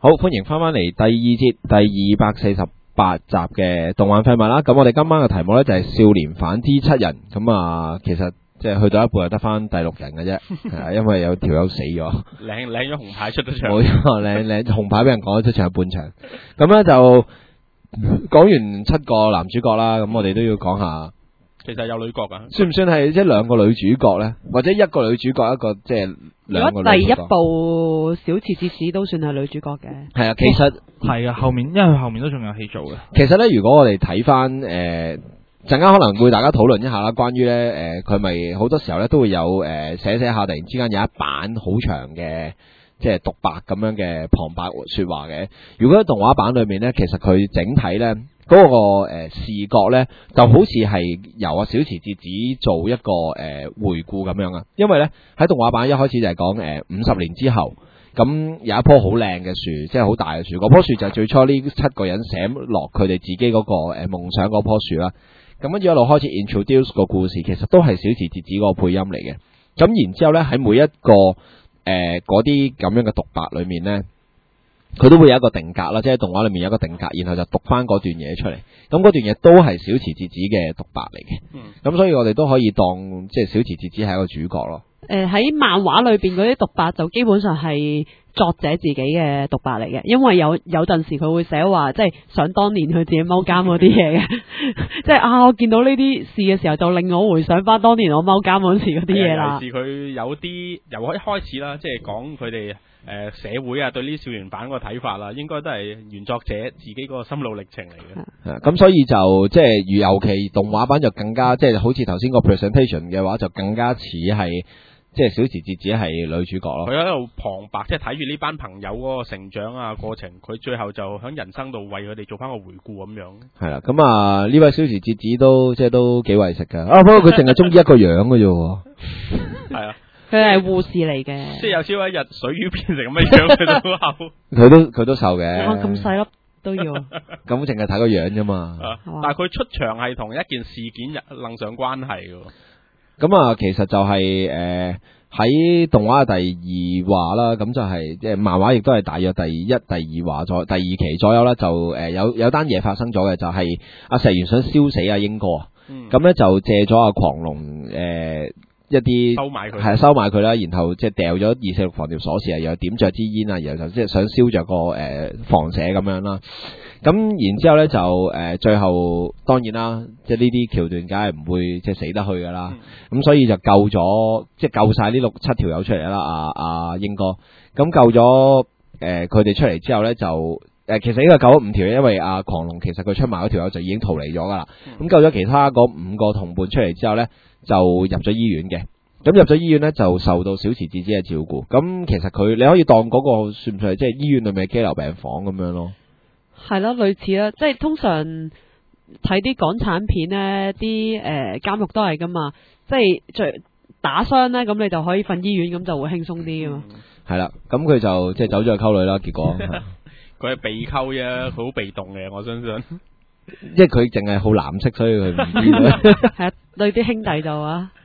好，歡迎翻嚟第二節第248集嘅動漫廢物啦。咁我哋今晚嘅題目呢，就係少年犯之7人。咁啊，其實即係去到一半就得翻第6人嘅啫，因為有條友死咗， 領咗紅牌出咗場， 冇錯，領紅牌俾人趕咗出場係半場。咁呢就講完7個男主角啦，咁我哋都要講下。 其實有女角噶， 算唔算係即係2個女主角咧？或者1個女主角，一個即係2個女主角？ 如果第一部小池節子都算係女主角嘅。 係啊，其實係啊，後面因為佢後面都仲有戲做嘅。 其實咧，如果我哋睇翻陣間可能會大家討論一下啦，關於咧佢咪好多時候咧都會有寫下，突然之間有一版好長嘅即係獨白咁樣嘅旁白說話嘅。如果喺動畫版裏面咧，其實佢整體咧。嗰個視覺咧，就好似係由小池節子做一個回顧咁樣啊。因為咧喺動畫版一開始就係講50年之後，咁有一棵好靚嘅樹，即係好大嘅樹。嗰棵樹就係最初呢7個人寫落佢哋自己嗰個夢想嗰棵樹啦。咁跟住一路開始 introduce 個故事，其實都係小池節子嗰個配音嚟嘅。咁然之後咧喺每一個嗰啲咁樣嘅獨白裏面咧。佢都會有一個定格啦，即係動畫裏面有一個定格，然後就讀翻嗰段嘢出嚟。咁嗰段嘢都係小池節子嘅獨白嚟嘅。咁所以我哋都可以當即係小池節子係一個主角咯。 喺漫畫裏邊嗰啲獨白就基本上係作者自己嘅獨白嚟嘅，因為有陣時佢會寫話，即係想當年佢自己踎監嗰啲嘢嘅，即係我見到呢啲事嘅時候，就令我回想翻當年我踎監嗰時嗰啲嘢啦。 尤其是佢有啲由一開始啦，即係講佢哋社會啊對呢啲少年犯個睇法啦，應該都係原作者自己嗰個心路歷程嚟嘅。 咁所以就即係尤其動畫版就更加即係好似頭先個 presentation 嘅話，就更加似係。即係小池節子係女主角咯， 佢喺度旁白，即係睇住呢班朋友嗰個成長啊過程，佢最後就喺人生度為佢哋做翻個回顧咁樣。係啦，咁啊呢位小池節子都幾為食噶，不過佢淨係中意一個樣嘅啫。 係啊， 佢係護士嚟嘅， 即係有朝一日水魚變成咁嘅樣，佢都佢都瘦嘅。 咁細粒都要。 咁淨係睇個樣啫嘛。 但係佢出場係同一件事件楞上關係嘅。 咁啊，其實就係喺動畫嘅第2話啦，咁就係即係漫畫亦都係大約第1、第2話第2期左右啦，就有單嘢發生咗嘅，就係阿石原想燒死阿英哥啊，咁咧就借咗阿狂龍一啲收買佢啦，然後即係掉咗246房條鎖匙啊，又點着支煙啊，然後就即係想燒着個房舍咁樣啦。咁然之後咧就最後當然啦，即係呢啲橋段梗係唔會即係死得去噶啦。咁所以就救咗即係救晒呢7條友出嚟啦。阿英哥咁救咗佢哋出嚟之後咧就其實應該救咗5條，因為阿狂龍其實佢出賣嗰條友就已經逃離咗噶啦。咁救咗其他嗰5個同伴出嚟之後咧就入咗醫院嘅。咁入咗醫院咧就受到小池節子嘅照顧。咁其實佢你可以當嗰個算唔算係即係醫院裏面嘅羈留病房咁樣咯？ 係咯，類似啦，即係通常睇啲港產片咧，啲監獄都係噶嘛，即係打傷咧，咁你就可以瞓醫院，咁就會輕鬆啲噶嘛。係啦，咁佢就即係走咗去溝女啦，結果佢係被溝啫，佢好被動嘅，我相信。 即係佢淨係好藍色，所以佢唔知。 係啊，對啲兄弟就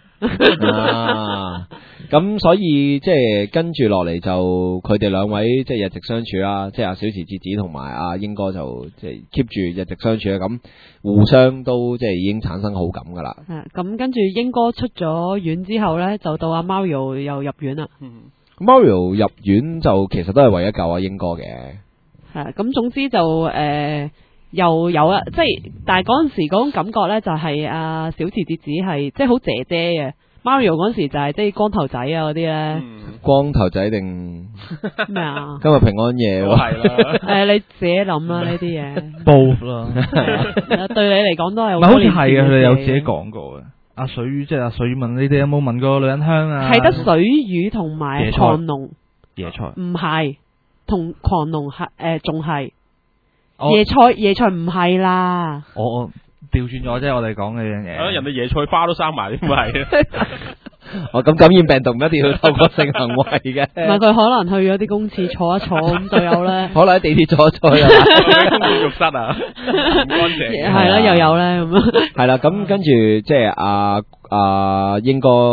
咁所以即係跟住落嚟就佢哋2位即係日直相處啦，即係阿小池節子同埋阿英哥就即係 keep 住日直相處啦，咁互相都即係已經產生好感噶啦。 咁跟住英哥出咗院之後咧，就到阿 Mario 又入院啦。 Mario 入院就其實都係為咗救阿英哥嘅。 咁總之就又有啦，即係但係嗰陣時嗰種感覺咧，就係阿小池節子係即係好姐姐嘅。Mario 嗰時就係即係光頭仔啊嗰啲咧。 光頭仔定咩啊？ 今日平安夜喎。 係啦。 你自己諗啦呢啲嘢。 Both 啦。 對你嚟講都係。 唔係好似係嘅，佢哋有自己講過嘅。阿水魚即係阿水魚問你哋有冇聞過女人香啊？ 係得水魚同埋狂龍。 椰菜。 唔係，同狂龍係仲係。 椰菜唔係啦。 我調轉咗啫，我哋講嘅樣嘢。 人哋椰菜花都生埋，點係？ 咁感染病毒唔一定要透過性行為嘅。 唔係佢可能去咗啲公廁坐一坐咁就有咧。 可能喺地鐵坐一坐啊。 公廁浴室啊，唔乾淨。 係啦，又有咧咁。 係啦，咁跟住即係阿英哥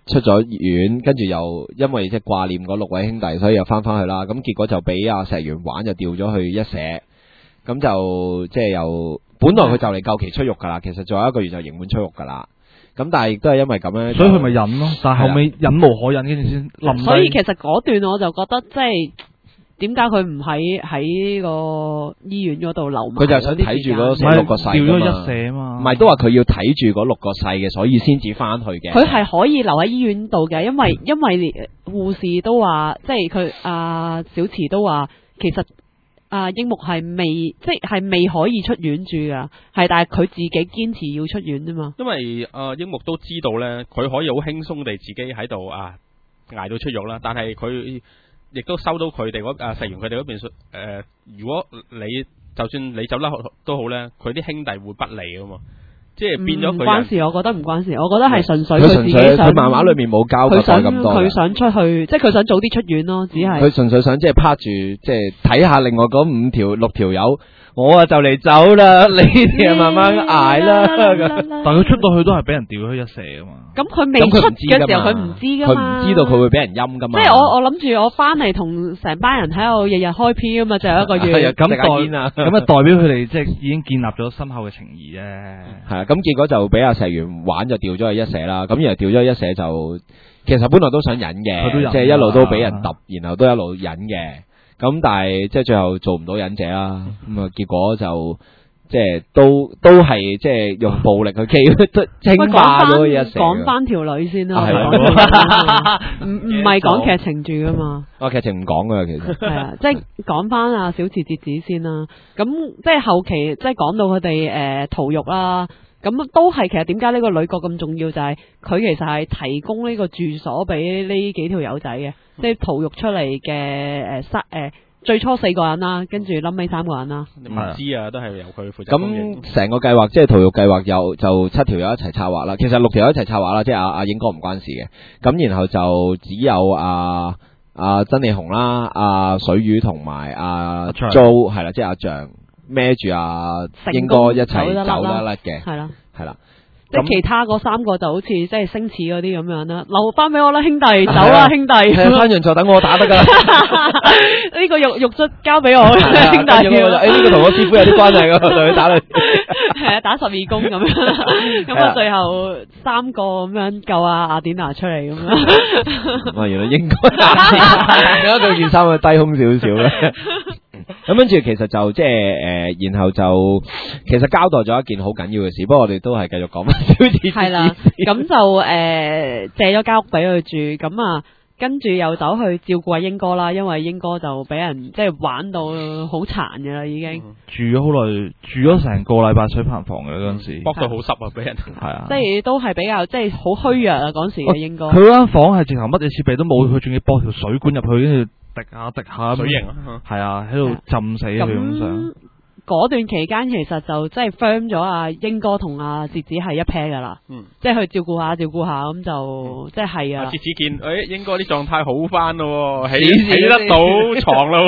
出咗院，跟住又因為即係掛念嗰6位兄弟，所以又翻返去啦。咁結果就俾阿石原玩就調咗去一社，咁就即係又本來佢就嚟夠期出獄噶啦，其實仲有1個月就刑滿出獄噶啦。咁但係亦都係因為咁樣， 所以佢咪忍咯。但係後尾忍無可忍，跟住先冧低。 所以其實嗰段我就覺得即係點解佢唔喺個醫院嗰度留埋？ 佢就係想睇住嗰6個細調咗一社啊嘛。 唔係都話佢要睇住嗰6個細嘅，所以先至翻去嘅。 佢係可以留喺醫院度嘅，因為護士都話，即係佢小池都話，其實櫻木係未可以出院住噶，係但係佢自己堅持要出院啫嘛。 因為櫻木都知道咧，佢可以好輕鬆地自己喺度捱到出獄啦，但係佢亦都收到佢哋石原佢哋嗰邊如果就算你走甩都好咧，佢啲兄弟會不利噶嘛。即係變咗佢。唔關事， 我覺得唔關事，我覺得係純粹佢自己想。 佢漫畫裏面冇交代咁多。 佢想出去，即係佢想早啲出院咯，只係。 佢純粹想即係趴住，即係睇下另外嗰6條友，我就嚟走啦，你哋啊慢慢捱啦。 但佢出到去都係俾人調咗去一社啊嘛。 咁佢未出嘅時候，佢唔知噶嘛。 佢唔知道佢會俾人陰噶嘛。 即係我諗住我翻嚟同成班人喺度日日開 P 啊嘛，就有1個月。 咁代表佢哋即係已經建立咗深厚嘅情誼啫。 係啊，咁結果就俾阿石原玩就調咗去一社啦。咁然後調咗去一社就，其實本來都想忍嘅，即係一路都俾人揼，然後都一路忍嘅。咁但係即係最後做唔到忍者啦。咁啊結果就即係都係即係用暴力去清化咗一社。 講翻條女先啦，唔係講劇情住噶嘛。 劇情唔講噶其實。 係啊，即係講翻阿小池節子先啦。咁即係後期即係講到佢哋逃獄啦。咁都係其實點解呢個女角咁重要？就係佢其實係提供呢個住所俾呢幾條友仔嘅，即係逃獄出嚟嘅最初4個人啦，跟住臨尾3個人啦。 唔知啊，都係由佢負責。 咁成個計劃即係逃獄計劃就7條友一齊策劃啦。其實6條友一齊策劃啦，即係阿英哥唔關事嘅。咁然後就只有阿真理雄啦、阿水魚同埋阿 Jo 係啦，即係阿象孭住阿英哥一齊走得甩嘅。係啦。 即係其他嗰3個就好似即係星矢嗰啲咁樣啦，留翻俾我啦，兄弟，走啦，兄弟。 翻完就等我打得噶啦。 呢個肉質交俾我，兄弟。 呢個同我師傅有啲關係噶，同佢打佢。 係啊，打12弓咁樣。咁最後3個咁樣救阿典娜出嚟咁樣。 原來應該點解佢件衫低胸少少咧？咁跟住其實就即係然後就其實交代咗一件好緊要嘅事，不過我哋都係繼續講翻小池節子。係啦， 咁就借咗間屋俾佢住，咁跟住又走去照顧阿英哥啦，因為英哥就俾人即係玩到好殘嘅啦，已經住咗好耐，住咗成個禮拜水棚房嘅嗰陣時， 剝到好濕啊，俾人係啊， 即係都係比較即係好虛弱啊嗰時嘅英哥。 佢嗰間房係直頭乜嘢設備都冇，佢仲要駁條水管入去，跟住滴下水型啊， 係啊，喺度浸死啊，咁上。 嗰段期間其實就即係 firm 咗阿英哥同阿節子係一 pair 噶啦，即係去照顧下咁就即係啊。 節子見英哥啲狀態好翻咯，起得到床咯，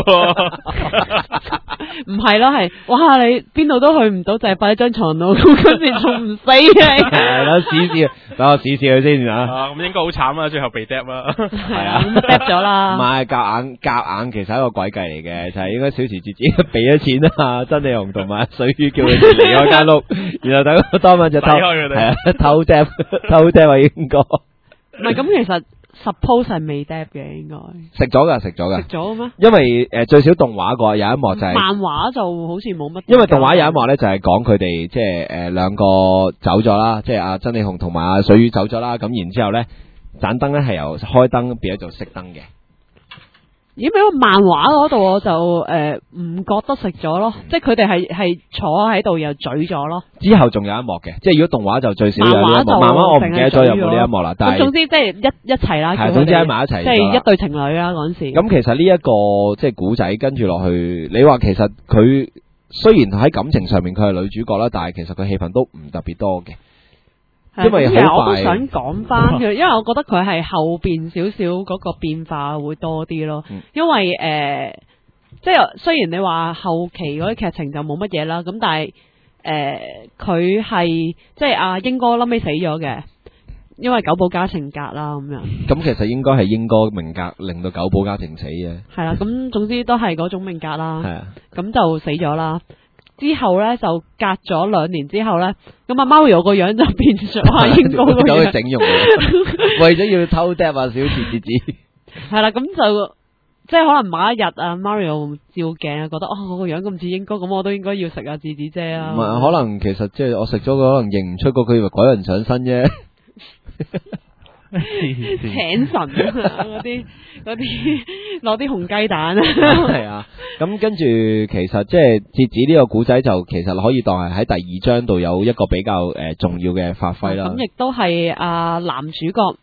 唔係咯，係哇你邊度都去唔到，就係擺喺張床度，咁跟住仲唔死嘅。 係啦，等我試佢先啊。 咁應該好慘啊，最後被 drop 啦。 係啊，咁 drop 咗啦。 唔係夾硬，其實係一個詭計嚟嘅，就係應該小池節子俾咗錢啊，真理雄同埋水魚叫佢哋離開間屋，然後等當晚就偷掟啊英哥。 唔係咁，其實 suppose 係未 drop 嘅，應該食咗噶。食咗咩？因為最少動畫個有一幕就係漫畫就好似冇乜。 因為動畫有一幕咧就係講佢哋即係兩個走咗啦，即係阿真理雄同埋阿水魚走咗啦，咁然之後咧盞燈咧係由開燈變咗做熄燈嘅。 因為漫畫嗰度我就唔覺得食咗咯，即係佢哋係坐喺度又咀咗咯。 之後仲有一幕嘅，即係如果動畫就最少有呢一幕，漫畫我唔記得咗有冇呢一幕啦。但係總之即係一齊啦， 係總之喺埋一齊， 即係一對情侶啦嗰陣時。 咁其實呢一個即係古仔跟住落去，你話其實佢雖然喺感情上面佢係女主角啦，但係其實佢戲份都唔特別多嘅。因為我都想講翻佢，因為我覺得佢係後邊少少嗰個變化會多啲咯。因為即係雖然你話後期嗰啲劇情就冇乜嘢啦，咁但係佢係即係阿英哥臨尾死咗嘅， 因為久保家情格啦咁樣。 咁其實應該係英哥命格令到久保家情死嘅。 係啦，咁總之都係嗰種命格啦。 係啊， 咁就死咗啦。之後咧就隔咗2年之後咧，咁阿 Mario 個樣就變咗阿英哥個走去樣。 整容佢，為咗要偷嗒啊小節子。 係啦，咁就即係可能某一日啊 Mario 照鏡啊，覺得我個樣咁似英哥，咁我都應該要食阿智子姐啦。 唔係，可能其實即係我食咗佢，可能認唔出個佢，以為改人上身啫。 請神啊嗰啲攞啲紅雞蛋啊。 係啊，咁跟住其實即係節子呢個古仔就其實可以當係喺第2章度有一個比較重要嘅發揮啦。 咁亦都係男主角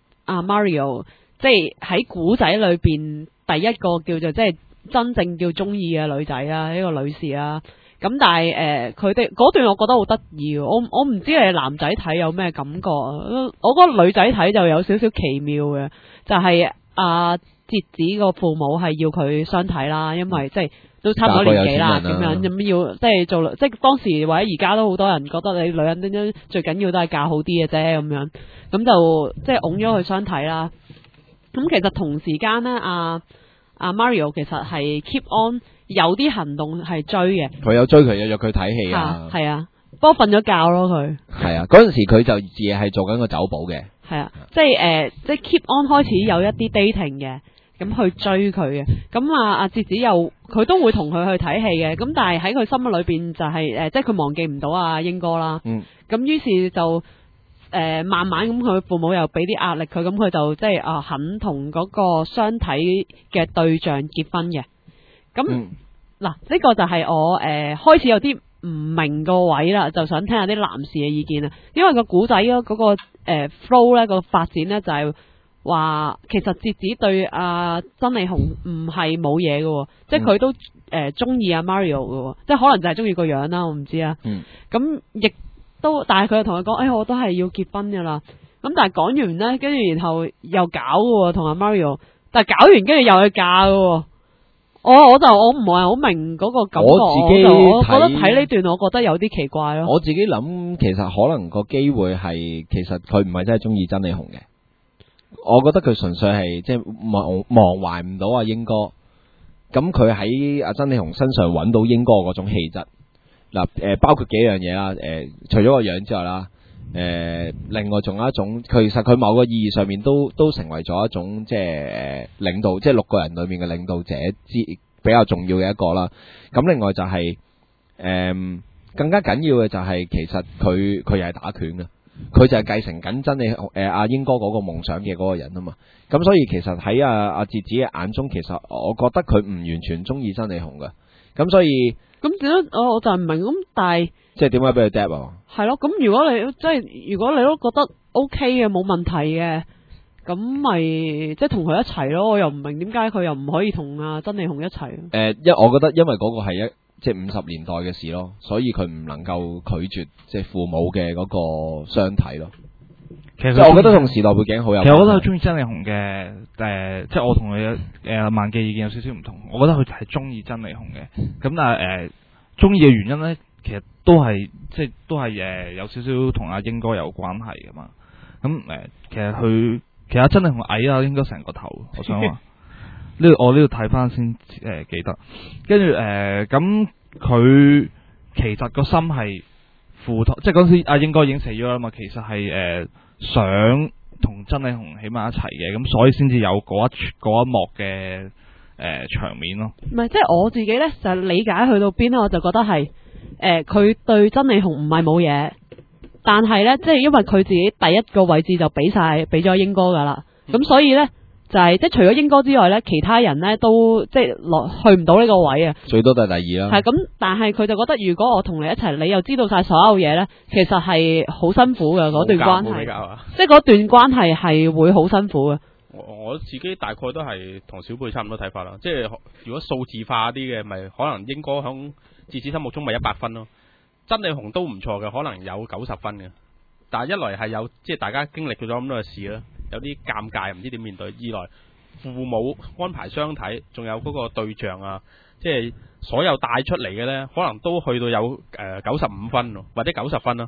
Mario，即係喺古仔裏邊第一個叫做即係真正叫中意嘅女仔啦，呢個女士啦。咁但係佢哋嗰段我覺得好得意，我唔知你男仔睇有咩感覺啊？我覺得女仔睇就有少少奇妙嘅，就係節子個父母係要佢相睇啦，因為即係都差唔多年紀啦，咁樣咁要即係做即係當時或者而家都好多人覺得你女人點樣最緊要都係嫁好啲嘅啫咁樣，咁就即係拱咗佢相睇啦。咁其實同時間呢，阿 Mario 其實係 keep on 有啲行動係追嘅， 佢有追佢，有約佢睇戲啊， 係啊，不過瞓咗覺咯佢。係啊，嗰陣時佢就自己係做緊個酒保嘅， 係啊，即係即係 keep on 開始有一啲 dating 嘅，咁去追佢嘅。咁阿節子又佢都會同佢去睇戲嘅，咁但係喺佢心裏邊就係即係佢忘記唔到阿英哥啦。咁於是就慢慢咁佢父母又俾啲壓力佢，咁佢就即係肯同嗰個相睇嘅對象結婚嘅。咁嗱呢個就係我開始有啲唔明個位啦，就想聽下啲男士嘅意見啊。因為個古仔嗰個flow 咧個發展咧就係話其實節子對阿真理紅唔係冇嘢嘅，即係佢都中意阿 Mario 嘅，即係可能就係中意個樣啦，我唔知啊。咁亦都，但係佢又同佢講，我都係要結婚噶啦。咁但係講完咧，跟住然後又搞嘅同阿 Mario， 但係搞完跟住又去嫁嘅。我唔係好明嗰個感覺，我覺得睇呢段我覺得有啲奇怪咯。 我自己諗，其實可能個機會係，其實佢唔係真係中意真理紅嘅。我覺得佢純粹係即係忘懷唔到阿英哥。咁佢喺阿真理紅身上揾到英哥嗰種氣質。嗱，包括幾樣嘢啦。除咗個樣之外啦，另外仲有一種，其實佢某個意義上面都成為咗一種即係領導，即係6個人裏面嘅領導者比較重要嘅一個啦。咁另外就係更加緊要嘅就係其實佢又係打拳嘅，佢就係繼承緊真理阿英哥嗰個夢想嘅嗰個人啊嘛。咁所以其實喺阿節子嘅眼中，其實我覺得佢唔完全中意真理紅嘅。咁所以咁點解我就唔明咁，但係即係點解俾佢 drop 啊？ 係咯，咁如果你都覺得 OK 嘅冇問題嘅，咁咪即係同佢一齊咯。我又唔明點解佢又唔可以同阿真理紅一齊。 我覺得因為嗰個係即係50年代嘅事咯，所以佢唔能夠拒絕即係父母嘅嗰個相睇咯。 其實我覺得同時代背景好有關係。 其實我覺得佢中意真理紅嘅，即係我同佢萬記意見有少少唔同。我覺得佢係中意真理紅嘅，咁但係中意嘅原因咧，其實都係有少少同阿英哥有關係噶嘛。咁其實真理紅矮啊，應該成個頭。我想話我呢度睇翻先記得。跟住咁佢其實個心係付託，即係嗰時阿英哥已經死咗啦嘛。其實係想同真理紅起碼一齊嘅，咁所以先至有嗰一幕嘅場面咯。唔係， 即係我自己咧就理解去到邊咧，我就覺得係佢對真理紅唔係冇嘢，但係咧即係因為佢自己第一個位置就俾咗英哥噶啦，咁所以咧就係即係除咗英哥之外咧，其他人咧都即係去唔到呢個位啊， 最多都係第2啦。 係咁，但係佢就覺得如果我同你一齊，你又知道晒所有嘢咧，其實係好辛苦嘅嗰段關係，即係嗰段關係係會好辛苦嘅。 我自己大概都係同小貝差唔多睇法啦，即係如果數字化啲嘅，咪可能英哥響節子心目中咪100分咯，真理紅都唔錯嘅，可能有90分嘅。但係一來係有即係大家經歷咗咁多嘅事啦，有啲尷尬唔知點面對；二來父母安排相睇，仲有嗰個對象啊，即係所有帶出嚟嘅呢，可能都去到有95分或者90分咯。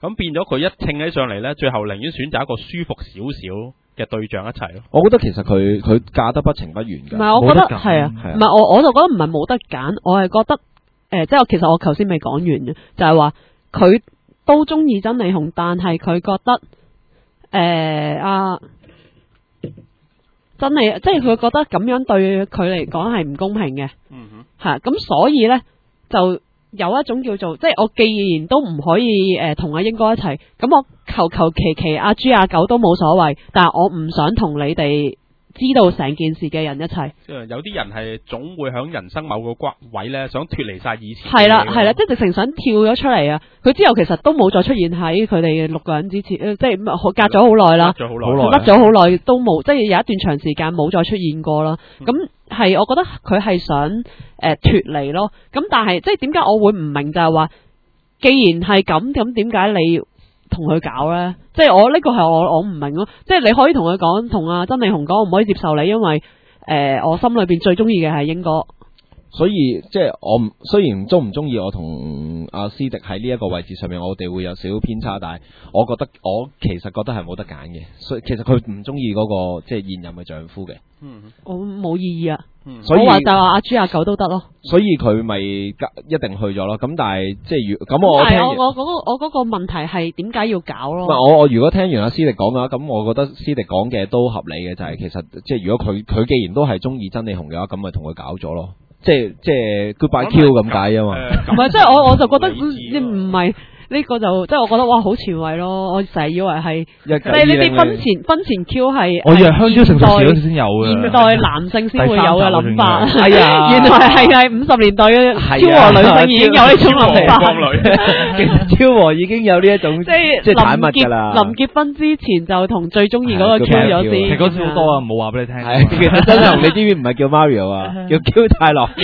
咁變咗佢一稱起上嚟咧，最後寧願選擇一個舒服少少嘅對象一齊咯。 我覺得其實佢嫁得不情不願㗎。 唔係，我覺得冇得揀係啊， 係啊唔係我就覺得唔係冇得揀，我係覺得即係其實我頭先未講完嘅，就係話佢都中意曾利雄，但係佢覺得真係即係佢覺得咁樣對佢嚟講係唔公平嘅，係咁所以咧就有一種叫做即係我既然都唔可以同阿英哥一齊，咁我求其阿豬阿狗都冇所謂，但係我唔想同你哋知道成件事嘅人一齊。 即係有啲人係總會響人生某個位咧，想脫離晒以前。 係啦，即係直情想跳咗出嚟啊！佢之後其實都冇再出現喺佢哋6個人之前，即係隔咗好耐啦， 甩咗好甩咗好耐都冇，即係有一段長時間冇再出現過啦。咁係我覺得佢係想脫離咯。咁但係即係點解我會唔明就係話，既然係咁點解你同佢搞咧？即係我呢個係我唔明咯。即係你可以同佢講，同阿曾利雄講，我唔可以接受你，因為我心裏邊最中意嘅係英哥。 所以即係我雖然中唔中意我同阿思迪喺呢一個位置上面，我哋會有少少偏差，但係我其實覺得係冇得揀嘅。所以其實佢唔中意嗰個即係現任嘅丈夫嘅。 我冇意義啊。 所以我話就話阿豬阿狗都得咯。 所以佢咪一定去咗咯。咁但係即係咁我聽完我嗰個問題係點解要搞咯？ 唔係我如果聽完阿思迪講嘅話，咁我覺得思迪講嘅都合理嘅，就係其實即係如果佢既然都係中意曾利雄嘅話，咁咪同佢搞咗咯。即係 goodbye Q 咁解啊嘛。 唔係，即係我就覺得唔係呢個就即係我覺得哇好前衛咯！我成日以為係即係呢啲婚前 Q 係我以為香蕉成熟時嗰時先有嘅， 現代男性先會有嘅諗法。 係啊， 原來係50年代嘅昭和女性已經有呢種諗法。 其實昭和已經有呢一種即係產物㗎啦。 臨結婚之前就同最中意嗰個 Q 咗先。 其實嗰時好多啊，冇話俾你聽。 係其實曾利雄你知唔知唔係叫 Mario 啊，叫 Q 太郎。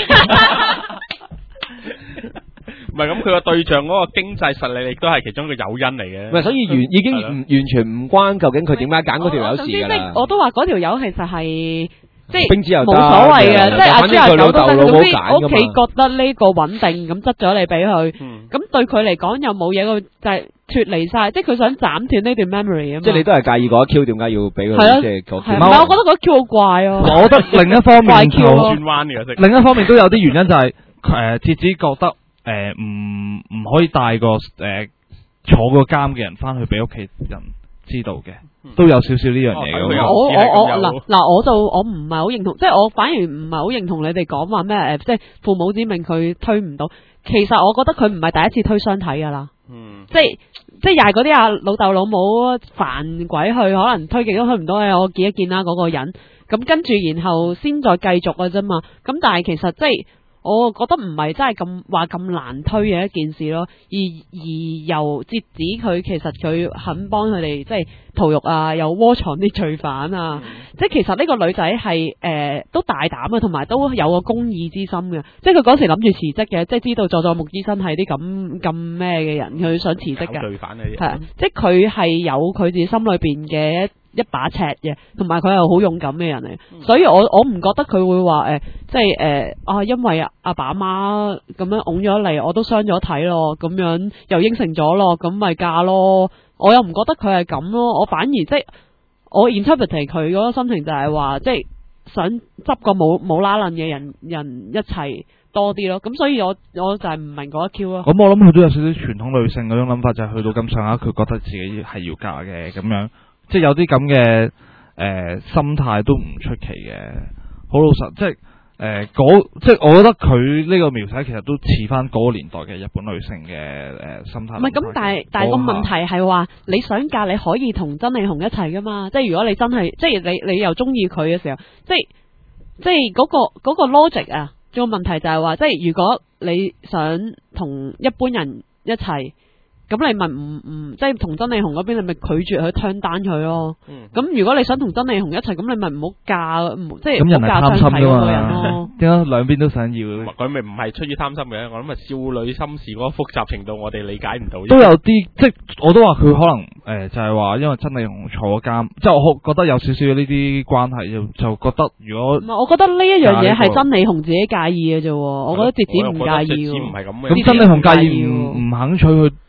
唔係咁，佢個對象嗰個經濟實力亦都係其中一個誘因嚟嘅。 唔係，所以已經完全唔關究竟佢點解揀嗰條友事㗎啦。 我都話嗰條友其實係即係冰子又得冇所謂嘅，即係阿豬阿狗都得。 老母總之屋企覺得呢個穩定，咁執咗你俾佢，咁對佢嚟講又冇嘢，佢就係脫離晒，即係佢想斬斷呢段 memory 啊嘛。 即係你都係介意嗰一 Q 點解要俾佢？ 係啊， 即係嗰唔係，我覺得嗰 Q 好怪啊。 我覺得另一方面就轉彎嘅， 另一方面都有啲原因就係節子覺得。唔可以帶個坐過監嘅人翻去俾屋企人知道嘅，都有少少呢樣嘢嘅。 我唔係好認同，即係我反而唔係好認同你哋講話咩即係父母之命佢推唔到。其實我覺得佢唔係第一次推相睇噶啦，即係又係嗰啲老豆老母煩鬼去，可能推極都推唔到嘅，我見一見啦嗰個人，咁跟住然後先再繼續嘅啫嘛。咁但係其實即係。我覺得唔係真係咁難推嘅一件事咯，而由節子佢其實佢肯幫佢哋即係屠獄啊，又窩藏啲罪犯啊，即係其實呢個女仔係都大膽啊，同埋都有個公義之心嘅，即係佢嗰時諗住辭職嘅，即係知道佐佐木醫生係啲咁咩嘅人，佢想辭職嘅， 罪犯係啊，即係佢係有佢自己心裏邊嘅一把尺嘅，同埋佢係好勇敢嘅人嚟，所以我唔覺得佢會話即係因為阿爸阿媽咁樣拱咗嚟，我都傷咗體咯，咁樣又應承咗咯，咁咪嫁咯，我又唔覺得佢係咁咯，我反而即係我 interpret 佢嗰個心情就係話，即係想執個冇拉楞嘅人一齊多啲咯，咁所以我就係唔明嗰一 Q 咯。 咁我諗佢都有少少傳統女性嗰種諗法，就係去到咁上下，佢覺得自己係要嫁嘅咁樣。即係有啲咁嘅心態都唔出奇嘅，好老實，即係即係我覺得佢呢個描寫其實都似翻嗰個年代嘅日本女性嘅心態。 唔係咁，但係個問題係話你想嫁你可以同曾利雄一齊噶嘛？即係如果你真係即係你又中意佢嘅時候，即係嗰個 logic 啊，個問題就係話，即係如果你想同一般人一齊。咁你咪唔即係同曾利雄嗰邊，你咪拒絕去turn down佢咯。咁如果你想同曾利雄一齊，咁你咪唔好嫁，即係唔好嫁相睇嗰個人咯。 點解兩邊都想要？ 佢咪唔係出於貪心嘅，我諗係少女心事嗰個複雜程度，我哋理解唔到。 都有啲，即係我都話佢可能就係話，因為曾利雄坐咗監，即係我覺得有少少呢啲關係，就覺得如果唔係，我覺得呢一樣嘢係曾利雄自己介意嘅啫。我覺得節子唔介意。 節子唔係咁嘅。 咁曾利雄介意唔肯娶佢。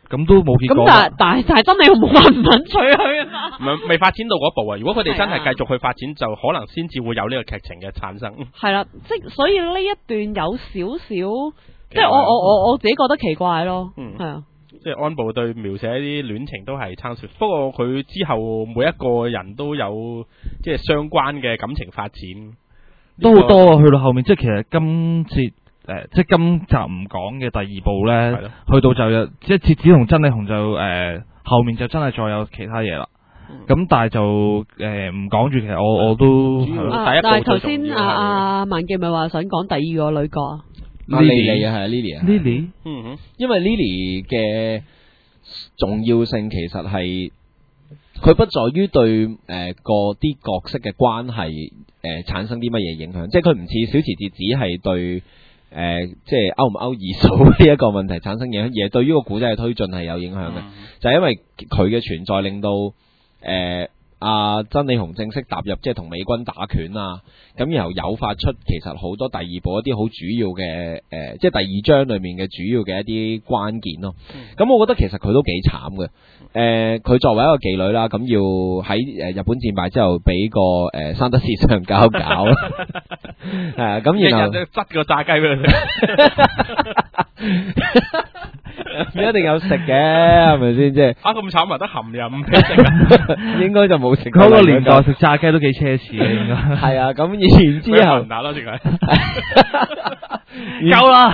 咁都冇結果。 咁但係真係冇話唔肯娶佢啊嘛。 未發展到嗰步啊！如果佢哋真係繼續去發展，就可能先至會有呢個劇情嘅產生。 係啦，所以呢一段有少少，即係我自己覺得奇怪咯。係啊。 即係安部對描寫啲戀情都係撐少，不過佢之後每一個人都有即係相關嘅感情發展， 都好多啊！去到後面，即係其實今節即係今集唔講嘅第二部咧，去到就有即係節子同真理紅就後面就真係再有其他嘢啦。咁但係就唔講住，其實我都第一部但係頭先阿萬記咪話想講第二個女角啊。 Lily 啊，係 Lily 啊 ，Lily， 因為 Lily 嘅重要性其實係佢不在於對啲角色嘅關係產生啲乜嘢影響，即係佢唔似小池節子係對即係勾唔勾二數呢一個問題產生影響，而係對於個古仔嘅推進係有影響嘅，就係因為佢嘅存在令到阿真理紅正式踏入即係同美軍打拳啊，咁然後誘發出其實好多第二部一啲好主要嘅即係第二章裏面嘅主要嘅一啲關鍵咯。咁我覺得其實佢都幾慘嘅。佢作為一個妓女啦，咁要喺日本戰敗之後俾個山德士上校搞，係啊，咁然後日日都執個炸雞俾佢食。 唔一定有食嘅，係咪先？即係咁慘啊，得含又唔俾食啊？ 應該就冇食。 嗰個年代食炸雞都幾奢侈嘅，應該係啊。咁然之後打咯，淨係夠啦。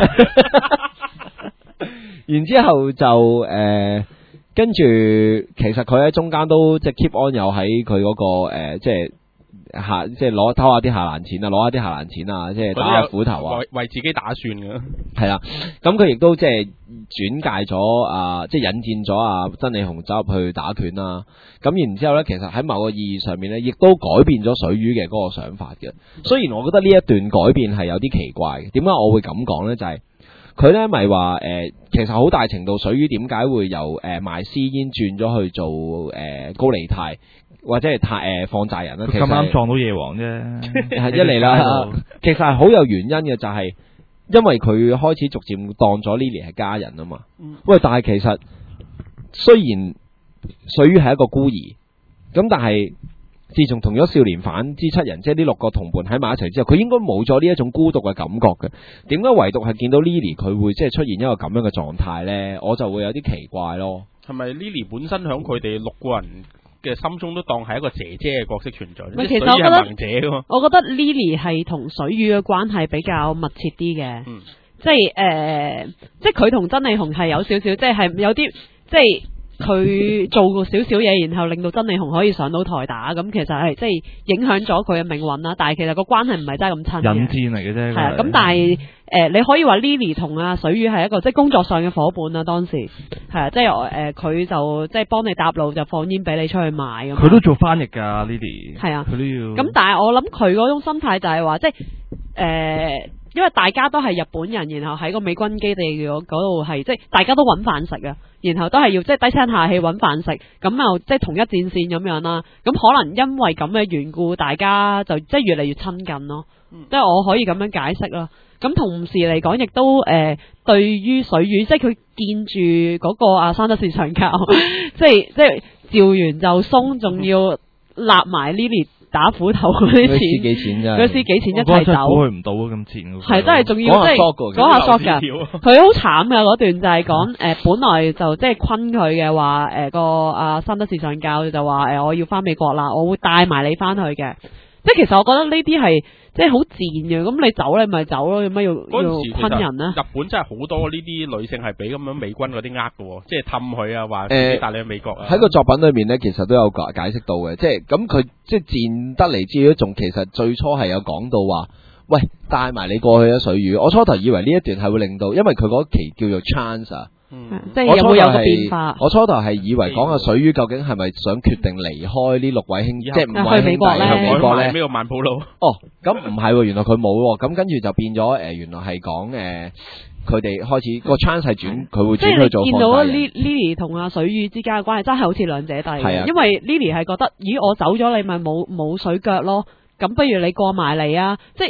然之後就跟住，其實佢喺中間都即係 keep on 又喺佢嗰個即係攞偷下啲下欄錢啊，攞下啲下欄錢啊，即係打下斧頭啊， 為自己打算嘅。 係啦，咁佢亦都即係轉介咗即係引薦咗真理紅走入去打拳啦。咁然之後咧，其實喺某個意義上面咧，亦都改變咗水魚嘅嗰個想法嘅。雖然我覺得呢一段改變係有啲奇怪嘅，點解我會咁講咧？就係佢咧咪話其實好大程度水魚點解會由賣私煙轉咗去做高利貸或者係放債人咧？其實咁啱撞到夜王啫， 係一嚟啦，其實係好有原因嘅，就係因為佢開始逐漸當咗 Lily 係家人啊嘛。喂，但係其實雖然水魚係一個孤兒，咁但係自從同咗少年犯之七人，即係呢6個同伴喺埋一齊之後，佢應該冇咗呢一種孤獨嘅感覺嘅。點解唯獨係見到 Lily 佢會即係出現一個咁樣嘅狀態呢？我就會有啲奇怪咯。 係咪 Lily 本身響佢哋6個人嘅心中都當係一個姐姐嘅角色存在？ 其實我覺得 Lily 係同水魚嘅關係比較密切啲嘅，即係即係佢同真理紅係有少少，即係有啲即係。佢做過少少嘢，然後令到真理紅可以上到台打，咁其實係即係影響咗佢嘅命運啦。但係其實個關係唔係真係咁親嘅， 引戰嚟嘅啫。 係啊，咁但係你可以話 Lily 同阿水魚係一個即係工作上嘅伙伴啦。當時係啊，即係佢就即係幫你搭路，就放煙俾你出去賣咁。 佢都做翻譯㗎 Lily。係啊，佢都要。咁但係我諗佢嗰種心態就係話，即係因為大家都係日本人，然後喺個美軍基地嗰度係即係大家都揾飯食啊，然後都係要即係低聲下氣揾飯食，咁又即係同一戰線咁樣啦。咁可能因為咁嘅緣故，大家就即係越嚟越親近咯。即係我可以咁樣解釋啦。咁同時嚟講，亦都對於水魚，即係佢見住嗰個山德士上校，即係召完就鬆，仲要立埋 Lily。打斧頭嗰啲錢， 幾錢咋？ 嗰啲幾錢一齊走， 估佢唔到咁錢。 係真係仲要即係講下 short 㗎，佢好慘㗎嗰段就係講本來就即係昆佢嘅話個山德士上校就話我要翻美國啦，我會帶埋你翻去嘅。即係其實我覺得呢啲係即係好賤嘅，咁你走你咪走咯，有乜要昆人呢？ 日本真係好多呢啲女性係俾咁樣美軍嗰啲呃嘅，即係氹佢啊，話帶你去美國啊。 喺個作品裏面呢，其實都有解釋到嘅，即係咁佢即係賤得嚟之餘，仲其實最初係有講到話，喂，帶埋你過去啊水魚。我初頭以為呢一段係會令到，因為佢嗰期叫做 chance 啊。 即係有冇有個變化？ 我初頭係以為講阿水魚究竟係咪想決定離開呢6位兄弟，即係5位兄弟去美國咧？ 去美國咧？咩個萬寶路？ 哦，咁唔係，原來佢冇，咁跟住就變咗原來係講佢哋開始個 chance 係轉，佢會轉去做。即係你見到 Lily 同阿水魚之間嘅關係真係好似兩姐弟。係啊，因為 Lily 係覺得，咦，我走咗你咪冇水腳咯，咁不如你過埋嚟啊！即係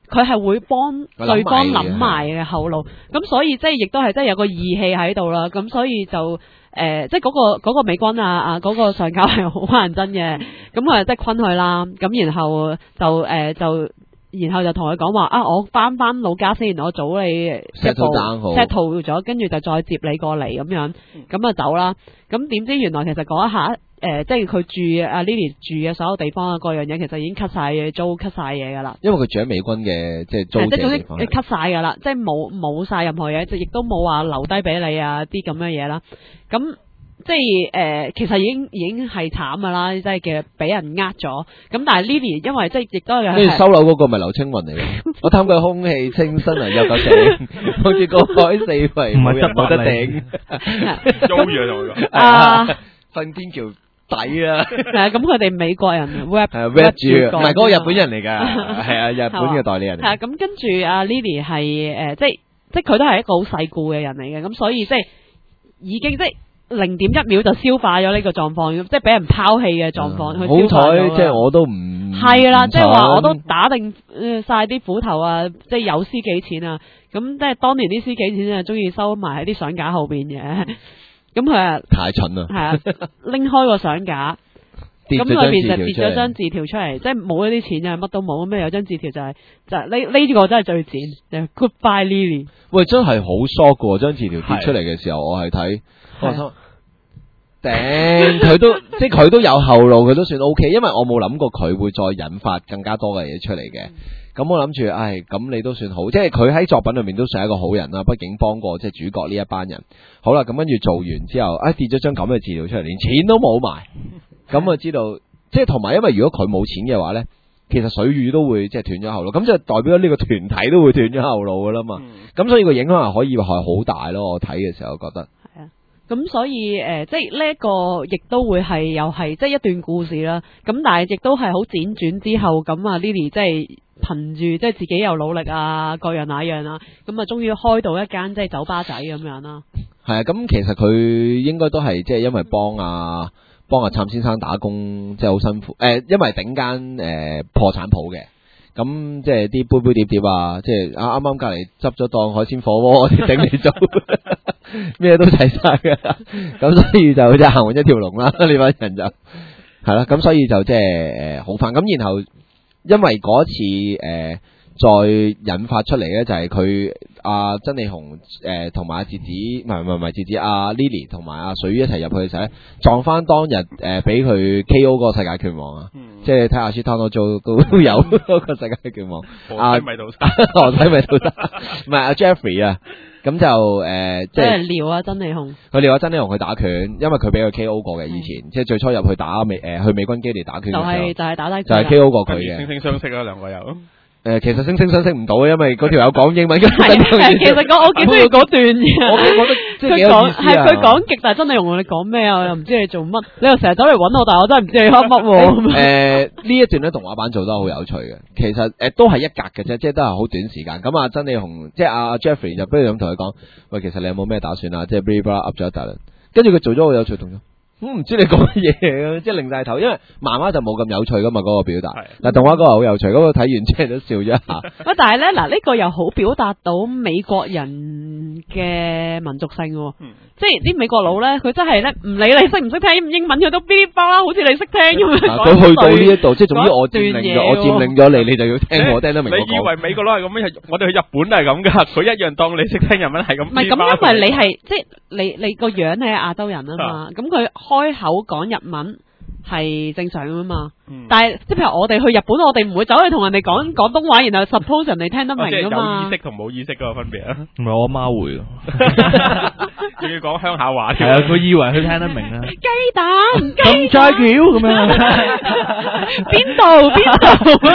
佢係會幫對方諗諗埋嘅後路，咁所以即係亦都係即係有個義氣喺度啦，咁所以就即係嗰個美軍嗰個上校係好乞人憎嘅，咁佢即係昆佢啦，咁然後就同佢講話啊，我翻老家先，我早你一步 settle 咗，跟住就再接你過嚟咁樣，咁就走啦。咁點知原來其實嗰一下即係佢住阿 Lily 住嘅所有地方啊，各樣嘢其實已經 cut 晒嘢，租 cut 晒嘢噶啦。 因為佢住喺美軍嘅即係租即係總之地方 cut 晒噶啦，即係冇晒任何嘢，亦都冇話留低俾你啊啲咁嘅嘢啦。咁即係其實已經係慘噶啦，即係嘅俾人呃咗。咁但係 Lily 因為即係亦都係跟住收樓嗰個咪劉青雲嚟嘅，我貪佢空氣清新啊，有夠頂，好似個海四圍冇人冇得頂， 租嘢同佢講啊瞓天橋底啊， 係啊，咁佢哋美國人 rap 係 rap 住，唔係嗰個日本人嚟㗎， 啊係啊，日本嘅代理人嚟係啊，咁跟住阿 Lily 係即係佢都係一個好世故嘅人嚟嘅，咁所以即係已經即係0.1秒就消化咗呢個狀況，即係俾人拋棄嘅狀況。 好彩即係我都唔係啦，即係話我都打定晒啲斧頭啊，即係有私己錢啊，咁即係當年啲私己錢啊，中意收埋喺啲相架後邊嘅。咁佢啊太蠢啦， 係啊，拎開個相架，咁裏邊就跌咗張字條出嚟，即係冇一啲錢啊，乜都冇，咁有張字條就係呢個真係最賤，就 Goodbye Lily。 喂，真係好 shock 㗎喎！張字條跌出嚟嘅時候，我係睇，我心頂佢都即係佢都有後路，佢都算 OK，因為我冇諗過佢會再引發更加多嘅嘢出嚟嘅。咁我諗住，咁你都算好，即係佢喺作品裏面都算係一個好人啦。畢竟幫過即係主角呢一班人。好啦，咁跟住做完之後，跌咗張咁嘅字條出嚟，連錢都冇埋。咁我知道，即係同埋，因為如果佢冇錢嘅話呢，其實水魚都會即係斷咗後路，咁就代表咗呢個團體都會斷咗後路噶啦嘛。咁所以個影響係可以係好大咯。我睇嘅時候覺得。 咁所以即係呢一個亦都會係又係即係一段故事啦。咁但係亦都係好輾轉之後，咁啊 Lily 即係憑住即係自己又努力啊，各樣那樣啊，咁啊終於開到一間即係酒吧仔咁樣啦。 係啊，咁其實佢應該都係即係因為幫阿杉先生打工，即係好辛苦。因為頂間破產鋪嘅。咁即係啲杯碟碟啊，即係啱啱隔離執咗檔海鮮火鍋，我哋頂你做，咩都齊晒㗎。咁所以就即係行運一條龍啦，呢班人就係啦。咁所以就即係好煩。咁然後因為嗰次再引發出嚟咧，就係佢阿曾利紅同埋阿節子，唔係節子，阿 Lily 同埋阿水魚一齊入去嘅時候咧，撞翻當日俾佢 KO 嗰個世界拳王啊！即係睇阿斯湯多做都有嗰個世界拳王， 何西米杜莎， 何西米杜莎，唔係阿 Jeffrey 啊！咁就即係撩啊曾利紅， 佢撩阿曾利紅去打拳，因為佢俾佢 KO 過嘅以前，即係最初入去打去美軍基地打拳嘅時候， 就係打低， 就係 KO 過佢嘅， 惺惺相惜啊兩個又。 其實惺惺相惜唔到，因為嗰條友講英文，其實我幾中意嗰段嘢， 我覺得即係幾有意思啊！ 佢講極，但係真係用我哋講咩啊？我又唔知你做乜，你又成日走嚟揾我，但係我真係唔知你噏乜喎。 呢一段咧動畫版做得好有趣嘅，其實都係一格嘅啫，即係都係好短時間。咁啊，曾利紅即係阿 Jeffrey 就不如咁同佢講，喂，其實你有冇咩打算啊？即係 blah blah up 咗一大輪，跟住佢做咗好有趣動作。唔知你講乜嘢，即係擰晒頭，因為漫畫就冇咁有趣噶嘛，嗰個表達。但動畫嗰個好有趣，嗰個睇完即係都笑咗一下。 但係咧嗱，呢個又好表達到美國人嘅民族性喎。即係啲美國佬咧，佢真係咧唔理你識唔識聽英文，佢都嗶哩吧啦，好似你識聽咁樣。 佢去到呢一度，即係總之我佔領咗你，你就要聽我聽得明我講。 你以為美國佬係咁樣？我哋去日本都係咁噶，佢一樣當你識聽日文係咁。 唔係咁，因為你係即係你個樣係亞洲人啊嘛，咁佢開口講日文係正常噶嘛。但係即係譬如我哋去日本，我哋唔會走去同人哋講廣東話，然後 suppose 人哋聽得明噶嘛。 有意識同冇意識嗰個分別啊？ 唔係我阿媽會， 仲要講鄉下話。 係啊，佢以為佢聽得明啊。 雞蛋咁齋橋咁樣， 邊度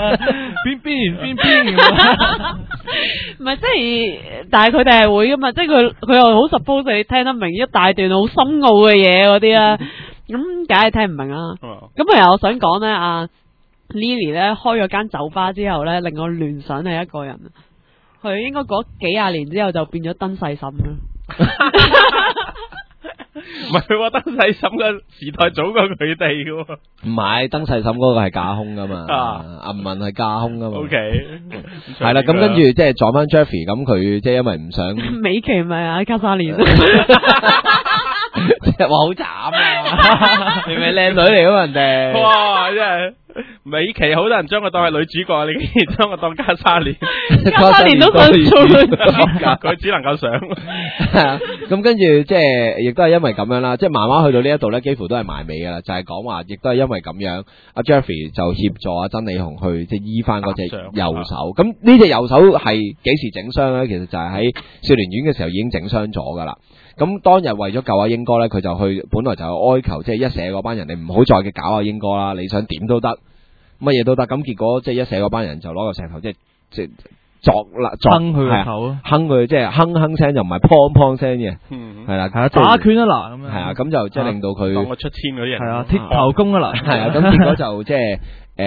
邊唔係即係，但係佢哋係會噶嘛，即係佢又好 suppose 你聽得明一大段好深奧嘅嘢嗰啲啦。咁梗係聽唔明啦。咁其實我想講咧，阿 Lily 咧開咗間酒吧之後咧，令我聯想係一個人，佢應該嗰幾廿年之後就變咗燈細嬸啦。 唔係喎，燈細嬸嘅時代早過佢哋嘅喎。 唔係燈細嬸嗰個係架空噶嘛， 啊銀文係架空噶嘛。 O K， 係啦，咁跟住即係撞翻 Jeffrey，咁佢即係因為唔想， 美琪咪啊卡莎蓮， 哇好慘啊！明明靚女嚟噶嘛人哋， 哇！真係美琪好多人將佢當係女主角，你竟然將佢當加莎蓮， 卡莎蓮都想做女主角， 佢只能夠想。 咁跟住即係亦都係因為咁樣啦，即係慢慢去到呢一度咧，幾乎都係埋尾噶啦，就係講話亦都係因為咁樣，阿 Jeffrey 就協助阿曾李紅去即係醫翻嗰隻右手。咁呢隻右手係幾時整傷咧？其實就係喺少年院嘅時候已經整傷咗噶啦。咁當日為咗救阿英哥咧，佢就去本來就哀求即係一社嗰班人，你唔好再嘅搞阿英哥啦，你想點都得，乜嘢都得。咁結果即係一社嗰班人就攞個石頭即係哼佢個頭咯， 哼佢即係哼聲，就唔係砰砰聲嘅，係啦， 打拳啊嗱咁樣， 係啊，咁就即係令到佢當我出千嗰啲人， 係啊，鐵頭功啊嗱， 係啊，咁結果就即係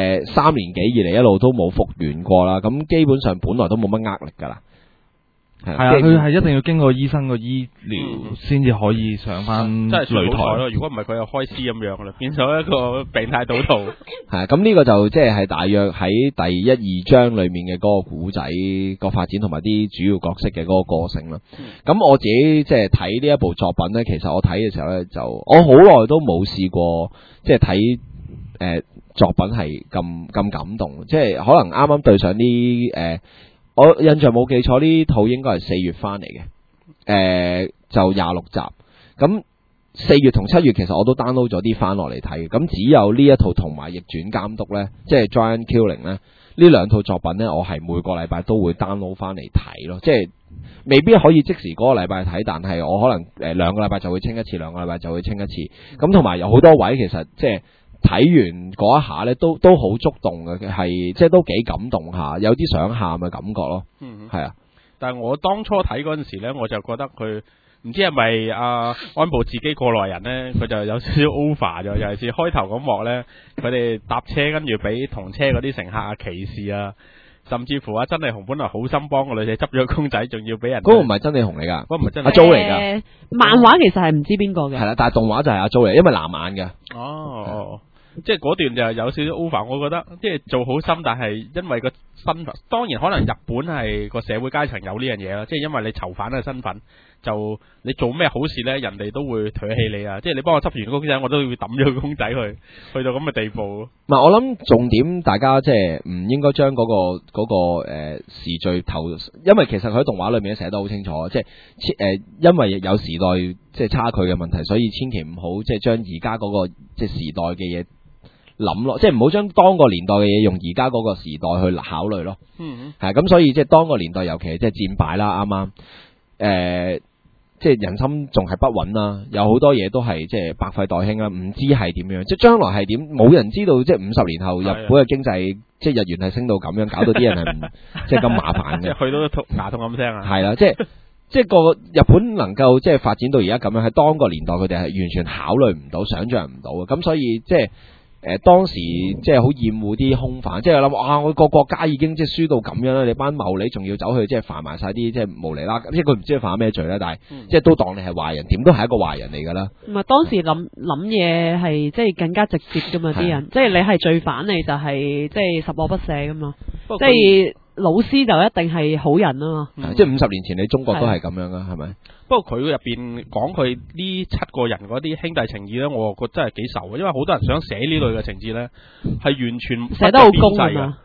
3年幾以嚟一路都冇復原過啦，咁基本上本來都冇乜壓力噶啦。 係啊，佢係一定要經過醫生個醫療先至可以上翻真係擂台咯。如果唔係佢又開屍咁樣啦，變咗一個病態賭徒。 係啊，咁呢個就即係大約喺第1、2章裏面嘅嗰個古仔個發展同埋啲主要角色嘅嗰個個性啦。咁我自己即係睇呢一部作品咧，其實我睇嘅時候咧，就我好耐都冇試過即係睇作品係咁感動，即係可能啱啱對上啲我印象冇記錯，呢套應該係4月翻嚟嘅，就26集。咁4月同7月其實我都 download 咗啲翻落嚟睇嘅。咁只有呢一套同埋逆轉監督呢，即係 Giant Killing 呢，呢兩套作品呢，我係每個禮拜都會 download 翻嚟睇咯。即係未必可以即時嗰個禮拜睇，但係我可能2個禮拜就會清一次，2個禮拜就會清一次。咁同埋有好多位其實即係睇完嗰一下咧，都好觸動嘅，係即係都幾感動下，有啲想喊嘅感覺咯。係啊。 但係我當初睇嗰陣時咧，我就覺得佢唔知係咪安部自己過來人咧，佢就有少少 over 咗。尤其是開頭嗰幕咧，佢哋搭車跟住俾同車嗰啲乘客歧視啊，甚至乎曾麗紅本來好心幫個女仔執咗個公仔，仲要俾人。 嗰個唔係曾麗紅嚟㗎， 嗰個唔係真阿 Jo 嚟㗎。 漫畫其實係唔知邊個嘅。 係啦，但係動畫就係阿 Jo 嚟，因為藍眼嘅。 哦。即係嗰段就有少少 over，我覺得即係做好心，但係因為個身份，當然可能日本係個社會階層有呢樣嘢啦，即係因為你囚犯嘅身份，就你做咩好事呢，人哋都會唾棄你啊！即係你幫我執完個公仔，我都會抌咗個公仔去到咁嘅地步。 唔係，我諗重點大家即係唔應該將嗰個時序投，因為其實佢喺動畫裏面寫得好清楚，即係因為有時代即係差距嘅問題，所以千祈唔好即係將而家嗰個即係時代嘅嘢諗咯，即係唔好將當個年代嘅嘢用而家嗰個時代去考慮咯。係咁，所以即係當個年代，尤其即係戰敗啦，啱啱即係人心仲係不穩啦，有好多嘢都係即係百廢待興啦，唔知係點樣，即係將來係點，冇人知道。即係50年後日本嘅經濟，即係日元係升到咁樣，搞到啲人係唔即係咁麻煩嘅， 即係去到牙痛咁聲啊！ 係啦，即係個日本能夠即係發展到而家咁樣，喺當個年代佢哋係完全考慮唔到、想像唔到嘅。咁所以即係當時即係好厭惡啲空泛，即係諗哇，我個國家已經即係輸到咁樣啦，你班茂利仲要走去即係犯埋晒啲即係無厘啦，即係佢唔知佢犯咩罪啦，但係即係都當你係壞人，點都係一個壞人嚟㗎啦。 唔係當時諗嘢係即係更加直接㗎嘛，啲人即係你係罪犯，你就係即係十惡不赦㗎嘛，即係老師就一定係好人啊嘛。 即係50年前你中國都係咁樣㗎，係咪？ 不過佢入邊講佢呢7個人嗰啲兄弟情義咧，我覺得真係幾愁嘅，因為好多人想寫呢類嘅情節咧，係完全寫得好公啊嘛，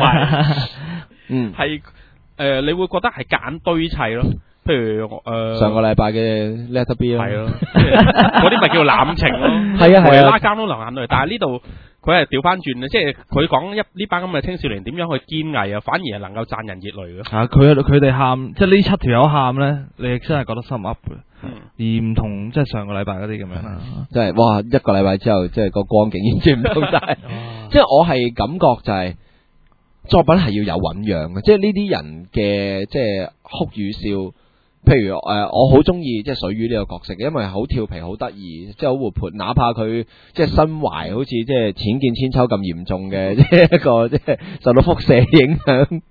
係你會覺得係揀堆砌咯，譬如上個禮拜嘅 Letter B 咯， 係咯，嗰啲咪叫濫情咯， 係啊係啊， 拉監都流眼淚，但係呢度佢係調翻轉嘅，即係佢講呢班咁嘅青少年點樣去堅毅啊，反而係能夠賺人熱淚嘅。 係佢哋喊，即係呢7條友喊咧，你真係覺得心噏嘅。而唔同即係上個禮拜嗰啲咁樣啦， 即係哇一個禮拜之後，即係個光景完全唔同晒。即係我係感覺就係作品係要有醞釀嘅，即係呢啲人嘅即係哭與笑。譬如我好中意即係水魚呢個角色嘅，因為好調皮、好得意，即係好活潑。哪怕佢即係身懷好似即係淺見千秋咁嚴重嘅，即係一個即係受到輻射影響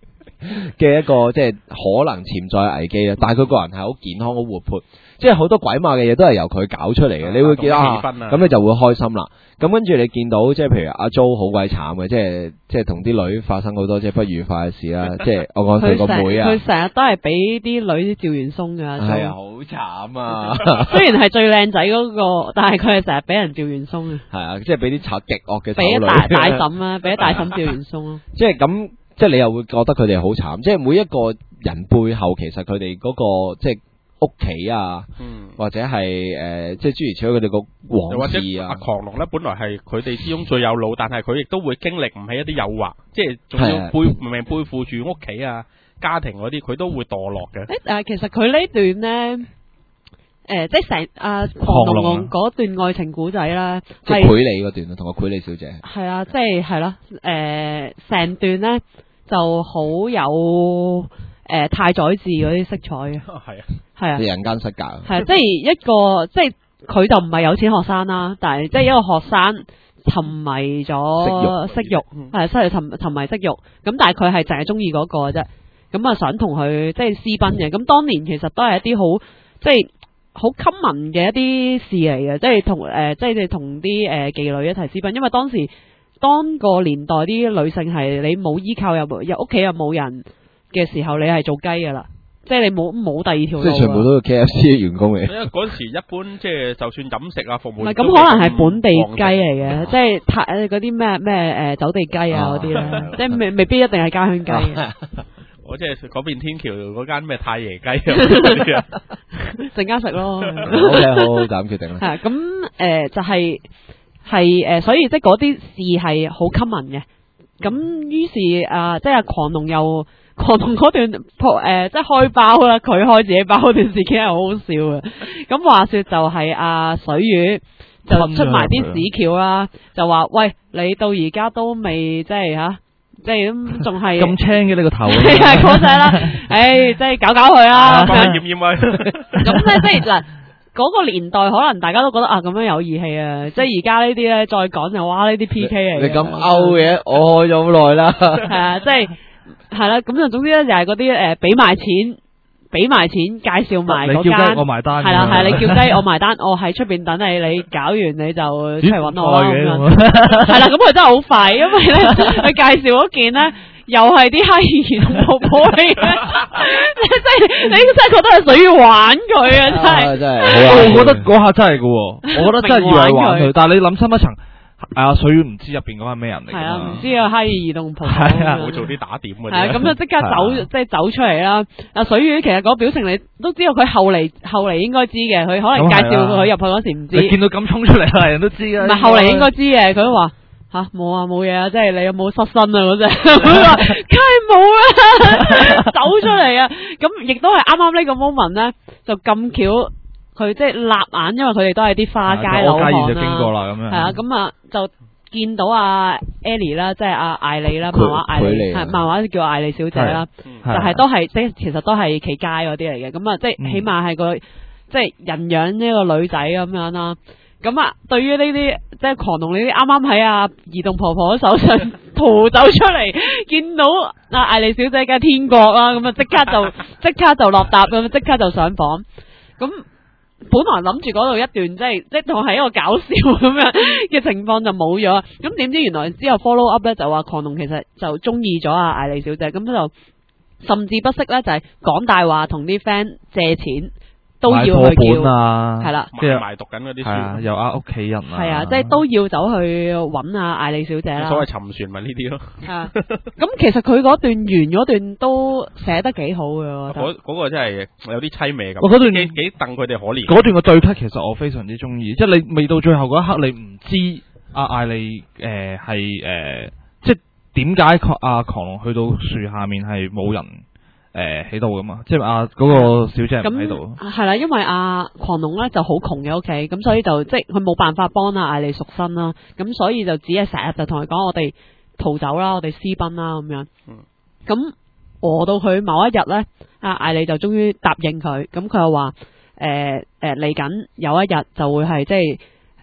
嘅一個即係可能潛在嘅危機啦。但係佢個人係好健康、好活潑，即係好多鬼馬嘅嘢都係由佢搞出嚟嘅。你會見到咁你就會開心啦。咁跟住你見到即係譬如阿 Jo 好鬼慘嘅，即係同啲女發生好多即係不愉快嘅事啦。即係我講佢個妹啊， 佢成日都係俾啲女趙元松㗎。 係啊，好慘啊！ 雖然係最靚仔嗰個，但係佢係成日俾人趙元松啊。 係啊，即係俾啲賊極惡嘅俾一大嬸啊，俾一大嬸趙元松咯。 即係咁，即係你又會覺得佢哋好慘。即係每一個人背後，其實佢哋嗰個即係屋企啊，或者係即係諸如此類佢哋個往事啊。 阿狂龍咧，本來係佢哋之中最有腦，但係佢亦都會經歷唔起一啲誘惑，即係仲要明明背負住屋企啊、家庭嗰啲，佢都會墮落嘅。 其實佢呢段咧。即係成狂龍嗰段愛情古仔啦， 即係賄賂嗰段同個賄賂小姐係啦，即係係咯，成段咧就好有太宰治嗰啲色彩嘅，係啊， 人間失格， 係即係一個即係佢就唔係有錢學生啦，但係即係一個學生沉迷咗色欲，係沉迷色欲，咁但係佢係淨係中意嗰個啫，咁啊想同佢即係私奔嘅，咁當年其實都係一啲好即係。好 common 嘅一啲事嚟嘅，即係同啲妓女一齊私奔，因為當個年代啲女性係你冇依靠又屋企又冇人嘅時候，你係做雞噶啦，即係你冇第二條路。即係全部都係 KFC 嘅員工嚟。 因為嗰時一般即係就算飲食啊服務， 唔係咁可能係本地雞嚟嘅，即係嗰啲咩走地雞啊嗰啲咧，即係未必一定係家鄉雞嘅。 我即係嗰邊天橋嗰間咩太爺雞嗰啲啊， 陣間食咯。 OK， 好，就咁決定啦。 係咁就係所以即係嗰啲事係好 common 嘅。咁於是即係狂龍嗰段即係開包啦，佢開自己包嗰段事件係好好笑嘅。咁話說就係水魚就出埋啲屎橋啦，就話喂，你到而家都未即係吓。即係咁，仲係咁青嘅你個頭， 係啊，嗰隻啦，即係搞佢啦， 幫佢驗佢。 咁咧，即係嗱，嗰個年代可能大家都覺得啊，咁樣有義氣啊，即係而家呢啲咧，再講就哇呢啲 PK 嚟嘅。 你咁勾嘅，我開咗好耐啦。 係啊，即係係啦，咁就總之咧就係嗰啲俾埋錢介紹埋嗰間， 你叫雞我埋單。 係啦，係你叫雞我埋單，我喺出邊等你，你搞完你就出嚟揾我啦咁樣。係啦，咁佢真係好快，因為咧佢介紹嗰件咧又係啲黑兒童婆婆嚟嘅，即係你真係覺得係水要玩佢啊！真係， 我覺得嗰下真係嘅，我覺得真係以為玩佢，但係你諗深一層。水唔知入邊嗰個係咩人嚟？係啊， 唔知啊，黑兒童婆婆冇做啲打點嘅。係啊，咁就即刻即係走出嚟啦。水魚其實嗰個表情你都知道，佢後嚟應該知嘅。佢可能介紹佢入去嗰時唔知。 你見到咁衝出嚟，人都知啊。 唔係後嚟應該知嘅，佢都話冇嘢啊，即係你有冇失身啊嗰隻？佢話梗係冇啦，走出嚟啊！咁亦都係啱啱呢個 moment 咧，就咁巧。佢即係立眼，因為佢哋都係啲花街老漢啦。 就經過啦，咁樣。 係啊，咁就見到阿 Ellie 啦，即係阿艾莉啦，漫畫艾莉，係漫畫叫艾莉小姐啦。但係都係即係其實都係企街嗰啲嚟嘅。咁即係起碼係個即係人養呢個女仔咁樣啦。咁對於呢啲即係狂龍呢啲啱啱喺阿移動婆婆手上逃走出嚟，見到阿艾莉小姐嘅天國啦，咁即刻就落搭咁，即刻就上房咁。本來諗住嗰度一段即係當係一個搞笑咁樣嘅情況就冇咗，咁點知原來之後 follow up 咧就話狂龍其實就中意咗阿艾莉小姐，咁就甚至不惜咧就係講大話同啲 friend 借錢都要去叫啊， 係啦， 賣讀緊嗰啲書， 又呃屋企人啊， 係啊，即係都要走去揾阿艾莉小姐啦。 所謂沉船咪呢啲咯。 咁其實佢嗰段完嗰段都寫得幾好嘅， 嗰個真係有啲凄美咁。 嗰段幾戥佢哋可憐。 嗰段嘅對白其實我非常之中意，即係你未到最後嗰一刻，你唔知阿艾莉係即係點解阿狂龍去到樹下面係冇人。喺度噶嘛，即係嗰個小姐唔喺度。 係啦，因為狂龍咧就好窮嘅屋企，咁所以就即係佢冇辦法幫阿艾莉贖身啦，咁所以就只係成日就同佢講我哋逃走啦，我哋私奔啦咁樣。咁餓到佢某一日咧，阿艾莉就終於答應佢，咁佢又話嚟緊有一日就會係即係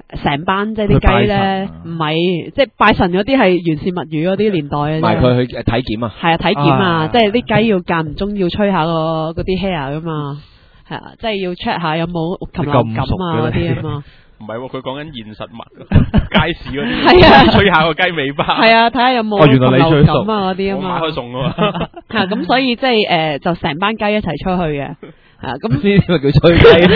成班即係啲雞咧，唔係即係拜神嗰啲係原氏物語嗰啲年代嘅啫。 埋佢去體檢啊， 係啊，體檢啊，即係啲雞要間唔中要吹下嗰啲 hair 噶嘛，係啊，即係要 check 下有冇禽流感啊嗰啲啊嘛。 唔係喎，佢講緊現實物，街市嗰啲， 係啊吹下個雞尾巴， 係啊，睇下有冇禽原來你最熟流感啊嗰啲啊我買嘛。 開餸㗎嘛。 係咁所以即係就成班雞一齊出去嘅。咁呢啲咪叫吹雞？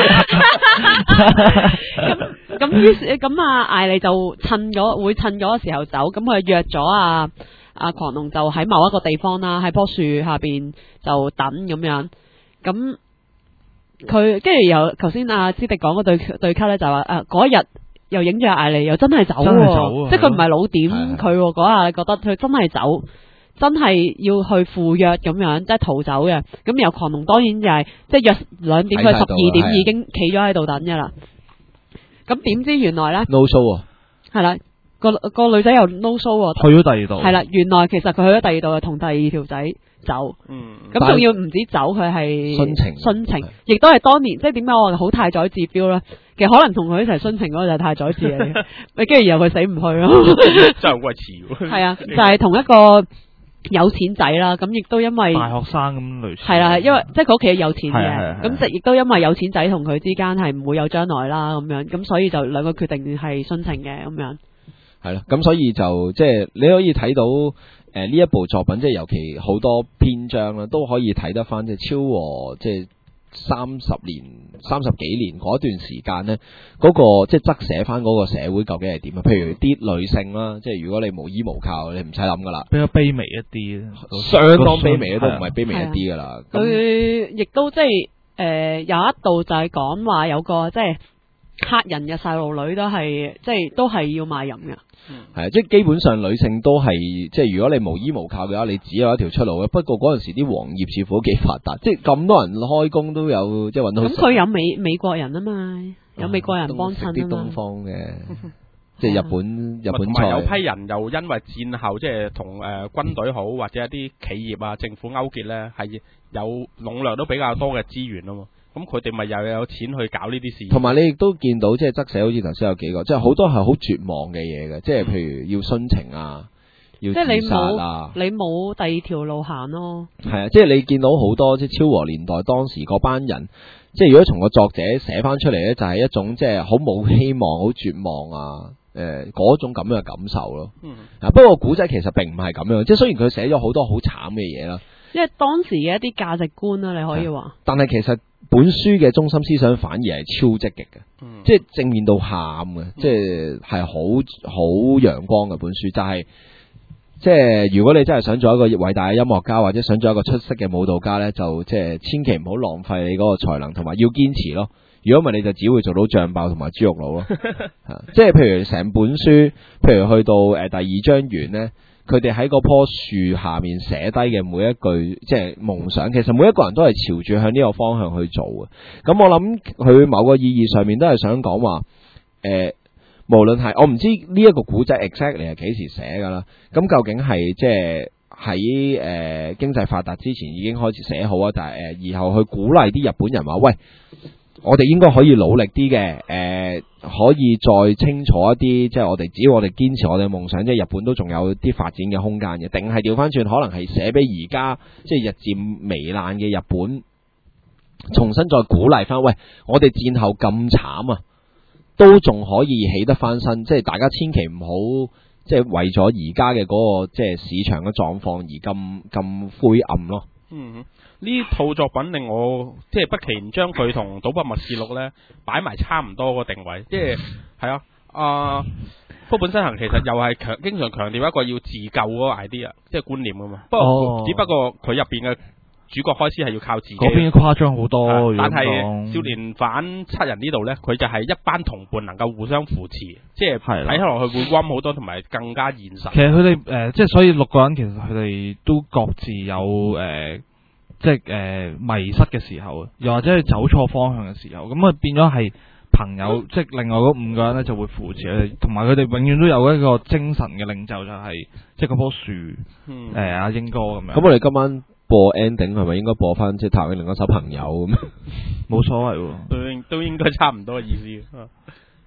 咁於是咁艾莉就會趁咗嘅時候走，咁佢約咗阿狂龍就喺某一個地方啦，喺棵樹下邊就等咁樣。咁佢跟住又頭先阿芝迪講嗰對卡咧，就話嗰日又影住阿艾莉，又真係走真係走喎， 啊即係佢唔係老點佢喎嗰下，覺得佢真係走。真係要去赴約咁樣，即係逃走嘅。咁然後狂龍當然就係即係約2點，佢12點已經企咗喺度等㗎啦。咁點知原來咧 no show 啊， 係啦，個女仔又 no show 喎， 去咗第二度。 係啦，原來其實佢去咗第二度，係同第二條仔走。咁仲要唔止走，佢係殉情，亦都係當年即係點解我話好太宰治 feel 咧？其實可能同佢一齊殉情嗰個就係太宰治嚟嘅，跟住然後佢死唔去咯。 真係好鬼似喎。 係啊，就係同一個有錢仔啦，咁亦都因為大學生咁類似。 係啦，因為即係佢屋企有錢係嘅，咁即亦都因為有錢仔同佢之間係唔會有將來啦，咁樣咁所以就兩個決定係殉情嘅咁樣。 係啦，咁所以就即係你可以睇到呢一部作品，即係尤其好多篇章啦，都可以睇得翻即係昭和即係30幾年嗰段時間呢，嗰個即係側寫翻嗰個社會究竟係點啊？譬如啲女性啦，即係如果你無依無靠，你唔使諗噶啦， 比較卑微一啲， 相當卑微都唔係卑微一啲噶啦。 佢亦都即係有一度就係講話有個即係黑人嘅細路女都係即係都係要賣淫嘅。 係啊，即係基本上女性都係即係如果你無依無靠嘅話，你只有一條出路嘅。不過嗰陣時啲黃業似乎都幾發達，即係咁多人開工都有即係揾到。 咁佢有美國人啊嘛，有美國人幫襯啲東方嘅，即係日本菜。 有批人又因為戰後即係同軍隊好或者一啲企業啊政府勾結咧，係有籠絡到比較多嘅資源啊嘛。咁佢哋咪又有錢去搞呢啲事， 同埋你亦都見到即係側寫，好似頭先有幾個，即係好多係好絕望嘅嘢嘅，即係譬如要殉情啊，要自殺啊， 你冇第二條路行咯。 係啊，即係你見到好多即係昭和年代當時嗰班人，即係如果從個作者寫翻出嚟咧，就係一種即係好冇希望、好絕望啊，嗰種咁樣嘅感受咯。不過古仔其實並唔係咁樣，即係雖然佢寫咗好多好慘嘅嘢啦， 因為當時嘅一啲價值觀啦，你可以話。 但係其實本書嘅中心思想反而係超積極嘅，即係正面到喊嘅，即係好陽光嘅本書。就係即係如果你真係想做一個偉大嘅音樂家，或者想做一個出色嘅舞蹈家呢，就即係千祈唔好浪費你嗰個才能，同埋要堅持咯。如果唔係，你就只會做到醬爆同埋豬肉佬咯。即係譬如成本書，譬如去到第2章完呢，佢哋喺嗰棵樹下面寫低嘅每一句即係夢想，其實每一個人都係朝住向呢個方向去做嘅。咁我諗佢某個意義上面都係想講話，無論係我唔知呢一個古仔 exactly 係幾時寫噶啦。咁究竟係即係喺經濟發達之前已經開始寫好啊，但係然後去鼓勵啲日本人話，喂，我哋應該可以努力啲嘅，可以再清楚一啲，即係我哋只要我哋堅持我哋嘅夢想，即係日本都仲有啲發展嘅空間嘅，定係調翻轉，可能係寫俾而家即係日漸糜爛嘅日本，重新再鼓勵翻，喂，我哋戰後咁慘啊，都仲可以起得翻身，即係大家千祈唔好即係為咗而家嘅嗰個即係市場嘅狀況而咁灰暗咯。 呢套作品令我即係不期然將佢同《島北默示錄》咧擺埋差唔多個定位，即係係啊，福本身行其實又係經常強調一個要自救嗰個 idea， 即係觀念噶嘛。只不過佢入邊嘅主角開始係要靠自己， 嗰邊誇張好多。 但係少年犯7人呢度呢，佢就係一班同伴能夠互相扶持，即係睇起落去會溫好多，同埋更加現實。 其實佢哋即係所以6個人其實佢哋都各自有即係迷失嘅時候，又或者係走錯方向嘅時候，咁啊變咗係朋友，即係另外嗰5個人呢就會扶持佢哋，同埋佢哋永遠都有一個精神嘅領袖，就係即係嗰棵樹，阿英哥咁樣。 咁我哋今晚播 ending 係咪應該播翻即係譚詠麟嗰首朋友咁？ 冇所謂喎， 都應該差唔多嘅意思。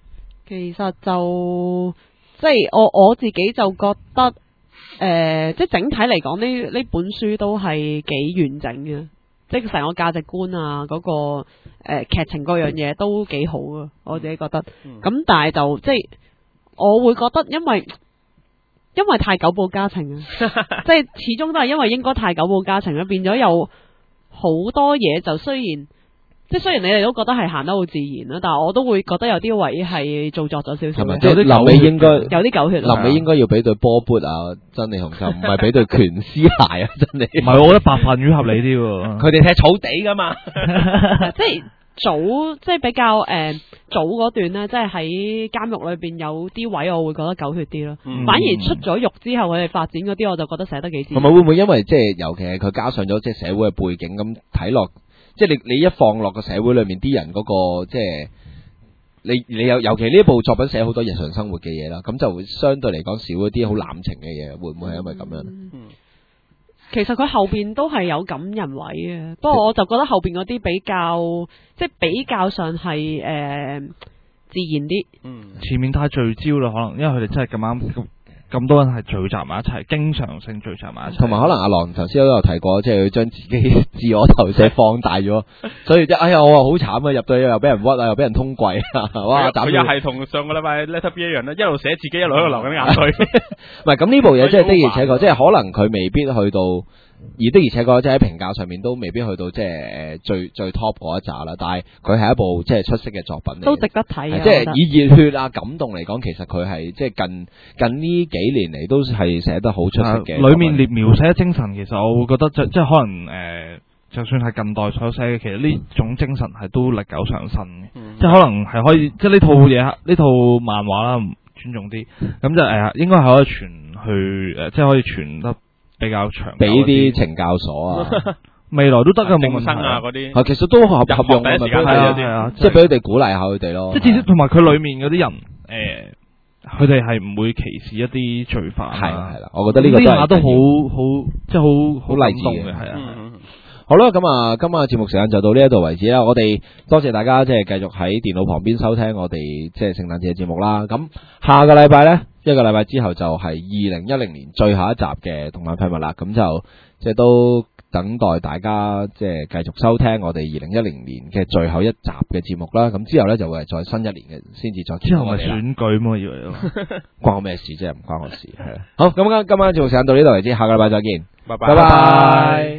其實就即係我自己就覺得，即係整體嚟講呢本書都係幾完整嘅，即係成個價值觀啊，嗰個劇情各樣嘢都幾好啊，我自己覺得。咁但係就即係我會覺得，因為太久報家情啊，即係始終都係因為應該太久報家情啦，變咗有好多嘢就雖然你哋都覺得係行得好自然啦，但係我都會覺得有啲位係做作咗少少嘅， 即係臨尾應該有啲狗血， 臨尾應該要俾對波缽啊，真理紅就唔係俾對拳師鞋啊，真理。 唔係，我覺得白飯魚合理啲喎。 佢哋踢草地噶嘛， 即係即係比較早嗰段咧，即係喺監獄裏邊有啲位我會覺得狗血啲咯，反而出咗獄之後佢哋發展嗰啲我就覺得寫得幾自然。 係咪會唔會因為即係尤其係佢加上咗即係社會嘅背景咁睇落？即係你一放落個社會裏面啲人嗰個即係你尤其呢一部作品寫好多日常生活嘅嘢啦，咁就會相對嚟講少一啲好濫情嘅嘢，會唔會係因為咁樣咧？ 其實佢後邊都係有感人位嘅，不過我就覺得後邊嗰啲比較上係自然啲。 前面太聚焦啦，可能因為佢哋真係咁啱咁多人係聚集埋一齊，經常性聚集埋一齊。 同埋可能阿郎頭先都有提過，即係佢將自己自我投射放大咗，所以即係哎呀我話好慘啊，入到去又俾人屈啊，又俾人通櫃啊，哇！ 佢又係同上個禮拜 Letter B 一樣啦，一路寫自己一路喺度流緊眼淚。 唔係咁呢部嘢，即係的而且確，即係可能佢未必去到。而的而且確，即係喺評價上面都未必去到即係最 top 嗰一紮啦，但係佢係一部即係出色嘅作品嚟， 都值得睇啊！ 即係以熱血啊感動嚟講，其實佢係即係近呢幾年嚟都係寫得好出色嘅。 裏面描寫精神，其實我會覺得即係可能就算係近代所寫嘅，其實呢種精神係都歷久常新嘅，即係可能係可以即係呢套嘢呢套漫畫啦，尊重啲咁就應該係可以傳去即係可以傳得。比較長， 俾啲懲教所啊， 未來都得嘅，冇問題啊嗰啲， 其實都合用嘅， 係啊， 即係俾佢哋鼓勵下佢哋咯。 即係至少同埋佢裏面嗰啲人，佢哋係唔會歧視一啲罪犯。係啦，我覺得呢個都好即係好勵志嘅，係啊。 好啦，咁啊，今晚嘅節目時間就到呢一度為止啦。我哋多謝大家即係繼續喺電腦旁邊收聽我哋即係聖誕節嘅節目啦。咁下個禮拜呢，一個禮拜之後就係2010年最後一集嘅動漫廢物啦。咁就即係都等待大家即係繼續收聽我哋2010年嘅最後一集嘅節目啦。咁之後呢，就會係再新一年嘅先至再見。 之後係選舉嘛，以為關我咩事啫？唔關我事係。好，咁今晚節目時間到呢度為止，下個禮拜再見， 拜拜。